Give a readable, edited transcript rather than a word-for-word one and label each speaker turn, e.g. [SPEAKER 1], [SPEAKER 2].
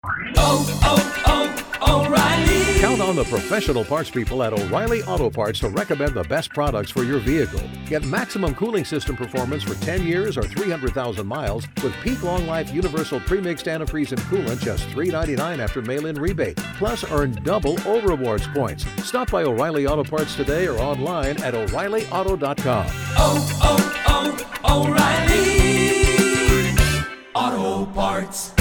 [SPEAKER 1] O'Reilly.
[SPEAKER 2] Count on the professional parts people at O'Reilly Auto Parts to recommend the best products for your vehicle. Get maximum cooling system performance for 10 years or 300,000 miles with Peak Long Life Universal Premixed Antifreeze and Coolant, just $3.99 after mail-in rebate. Plus, earn double O-Rewards points. Stop by O'Reilly Auto Parts today or online at O'ReillyAuto.com.
[SPEAKER 1] O'Reilly Auto Parts.